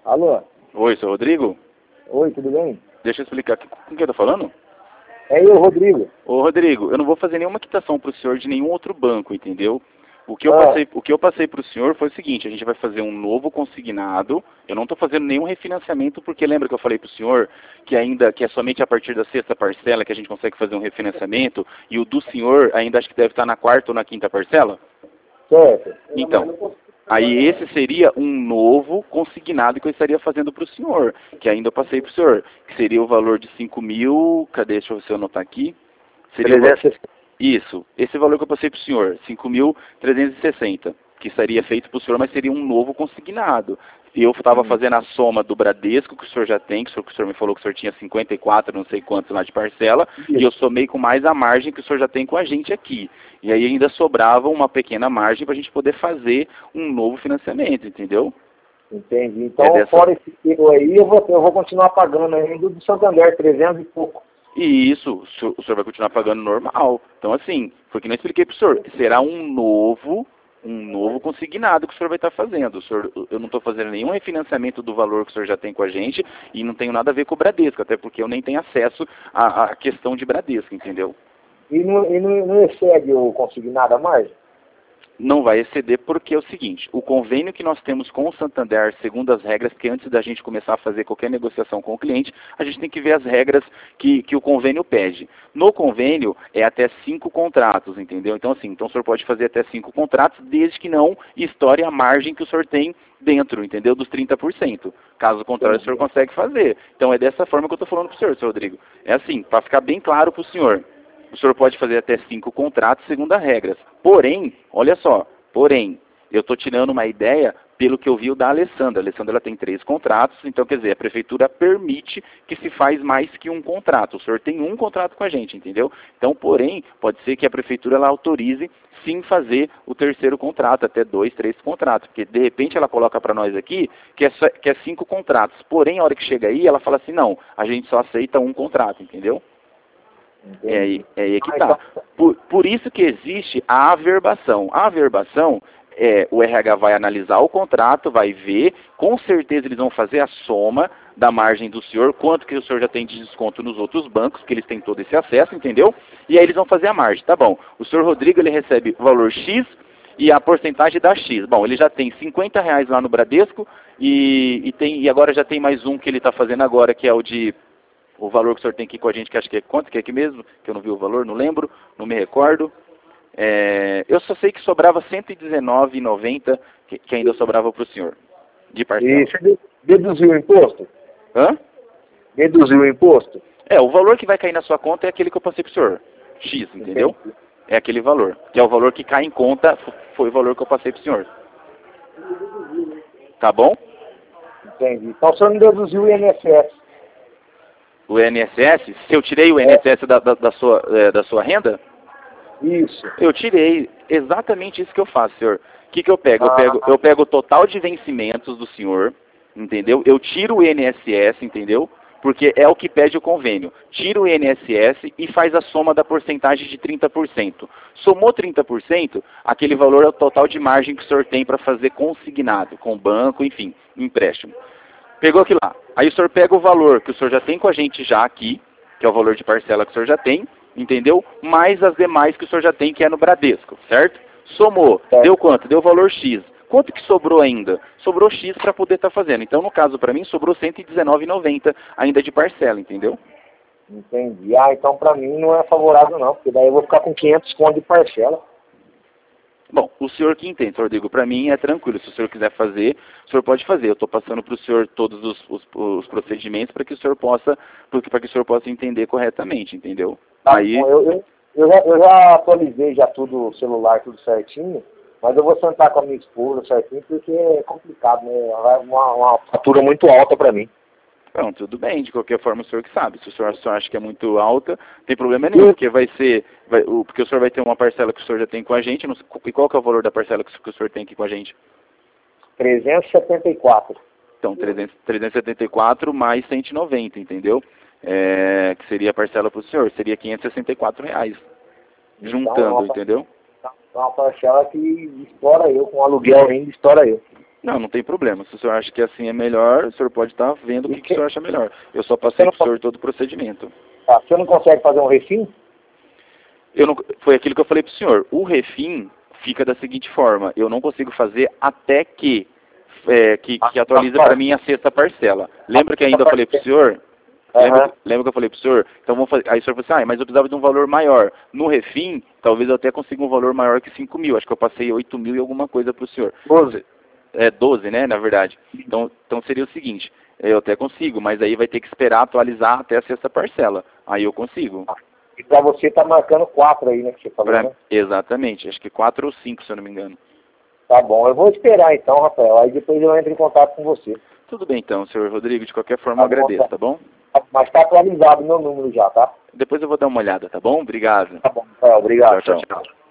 Alô? Oi, sou o Rodrigo? Oi, tudo bem? Deixa eu explicar aqui com quem eu tô falando. É eu, Rodrigo. Ô, Rodrigo, eu não vou fazer nenhuma quitação pro senhor de nenhum outro banco, entendeu? O que Ah, eu passei pro senhor foi o seguinte, a gente vai fazer um novo consignado. Eu não estou fazendo nenhum refinanciamento, porque lembra que eu falei pro senhor que é somente a partir da sexta parcela que a gente consegue fazer um refinanciamento, e o do senhor ainda acho que deve estar na quarta ou na quinta parcela? certo. Então, aí esse seria um novo consignado que eu estaria fazendo para o senhor, que ainda eu passei para o senhor, que seria o valor de 5 mil, cadê, deixa eu ver se eu anotar aqui, seria 360. isso, esse valor que eu passei para o senhor, 5.360, que estaria feito para o senhor, mas seria um novo consignado. E eu estava fazendo a soma do Bradesco, que o senhor já tem, que o senhor me falou que o senhor tinha 54, não sei quantos lá de parcela, e eu somei com mais a margem que o senhor já tem com a gente aqui. E aí ainda sobrava uma pequena margem para a gente poder fazer um novo financiamento, entendeu? Entendi. É Então, dessa. fora esse tiro aí, eu vou continuar pagando ainda do Santander, 300 e pouco. E isso, o senhor vai continuar pagando normal. Então, assim, foi que não expliquei para o senhor. Será um novo consignado que o senhor vai estar fazendo. Eu não estou fazendo nenhum refinanciamento do valor que o senhor já tem com a gente e não tenho nada a ver com o Bradesco, até porque eu nem tenho acesso à questão de Bradesco, entendeu? E não excede o consignado a mais? Não vai exceder porque é o seguinte, o convênio que nós temos com o Santander, segundo as regras, que antes da gente começar a fazer qualquer negociação com o cliente, a gente tem que ver as regras que o convênio pede. No convênio é até 5 contratos, entendeu? Então assim, o senhor pode fazer até 5 contratos, desde que não estoure a margem que o senhor tem dentro, entendeu? Dos 30%. Caso contrário, o senhor consegue fazer. Então é dessa forma que eu estou falando para o senhor, Rodrigo. É assim, para ficar bem claro para o senhor. O senhor pode fazer até 5 contratos segundo as regras. Porém, olha só, eu estou tirando uma ideia pelo que eu vi o da Alessandra. A Alessandra ela tem 3 contratos, então quer dizer, a prefeitura permite que se faz mais que um contrato. O senhor tem um contrato com a gente, entendeu? Então, porém, pode ser que a prefeitura ela autorize sim fazer o terceiro contrato, até 2, 3 contratos, porque de repente ela coloca para nós aqui que é 5 contratos. Porém, a hora que chega aí, ela fala assim, não, a gente só aceita um contrato, entendeu? É aí que tá. Por isso que existe a averbação. A averbação o RH vai analisar o contrato, vai ver, com certeza eles vão fazer a soma da margem do senhor, quanto que o senhor já tem de desconto nos outros bancos, porque eles têm todo esse acesso, entendeu? E aí eles vão fazer a margem. Tá bom, o senhor Rodrigo ele recebe o valor X e a porcentagem da X. Bom, ele já tem R$ 50 lá no Bradesco e agora já tem mais um que ele está fazendo agora, que é o valor que o senhor tem aqui com a gente, que acho que é quanto que é aqui mesmo, que eu não vi o valor, não lembro, não me recordo. Eu só sei que sobrava R$ 119,90, que ainda sobrava para o senhor, de parcela. E você deduziu o imposto? Hã? Deduziu o imposto? O valor que vai cair na sua conta é aquele que eu passei para o senhor, X, entendeu? Entendi. É aquele valor, que é o valor que cai em conta, foi o valor que eu passei para o senhor. Tá bom? Entendi. Então, o senhor não deduziu o INSS? O INSS, se eu tirei o INSS da sua renda, Isso. eu tirei exatamente isso que eu faço, senhor. O que eu pego? Ah, Eu pego o total de vencimentos do senhor, entendeu? Eu tiro o INSS, entendeu? Porque é o que pede o convênio. Tira o INSS e faz a soma da porcentagem de 30%. Somou 30%, aquele valor é o total de margem que o senhor tem para fazer consignado, com banco, enfim, empréstimo. Pegou aquilo lá. Aí o senhor pega o valor que o senhor já tem com a gente já aqui, que é o valor de parcela que o senhor já tem, entendeu? Mais as demais que o senhor já tem, que é no Bradesco, certo? Somou. Deu quanto? Deu o valor X. Quanto que sobrou ainda? Sobrou X para poder estar fazendo. Então, no caso, para mim, sobrou R$ 119,90 ainda de parcela, entendeu? entendi. Então para mim não é favorável não, porque daí eu vou ficar com 500 conto de parcela. Bom, o senhor que entende, Rodrigo, para mim é tranquilo. Se o senhor quiser fazer, o senhor pode fazer. Eu estou passando para o senhor todos os procedimentos para que o senhor possa, entender corretamente, entendeu? Tá Aí, bom, eu já atualizei já tudo, o celular, tudo certinho, mas eu vou sentar com a minha esposa certinho, porque é complicado, né? Vai uma fatura muito alta para mim. pronto, tudo bem. De qualquer forma, o senhor que sabe. Se o senhor acha que é muito alta, não tem problema nenhum, porque porque o senhor vai ter uma parcela que o senhor já tem com a gente. E qual que é o valor da parcela que o senhor tem aqui com a gente? 374. Então, 374 mais 190, entendeu? Que seria a parcela para o senhor, seria R$ 564, juntando, Então, entendeu? é uma parcela que estoura eu, com aluguel ainda estoura eu. Não, não tem problema. Se o senhor acha que assim é melhor, o senhor pode estar vendo o que o senhor acha melhor. Eu só passei para o senhor todo o procedimento. Tá, você não consegue fazer um refim? Foi aquilo que eu falei para o senhor. O refim fica da seguinte forma. Eu não consigo fazer até que atualiza para mim a sexta parcela. Lembra que ainda eu falei para o senhor? Lembra que eu falei para o senhor? Então vamos fazer. Aí o senhor falou assim, mas eu precisava de um valor maior. No refim, talvez eu até consiga um valor maior que 5 mil. Acho que eu passei 8 mil e alguma coisa para o senhor. 12. 12, né, na verdade. Então seria o seguinte, eu até consigo, mas aí vai ter que esperar atualizar até a sexta parcela. Aí eu consigo. E pra você tá marcando 4 aí, né, que você falou, né? Exatamente, acho que 4 ou 5, se eu não me engano. Tá bom, eu vou esperar então, Rafael, aí depois eu entro em contato com você. Tudo bem então, senhor Rodrigo, de qualquer forma eu agradeço, tá bom? Mas tá atualizado o meu número já, tá? Depois eu vou dar uma olhada, tá bom? Obrigado. Tá bom, Rafael, obrigado. Tchau, tchau.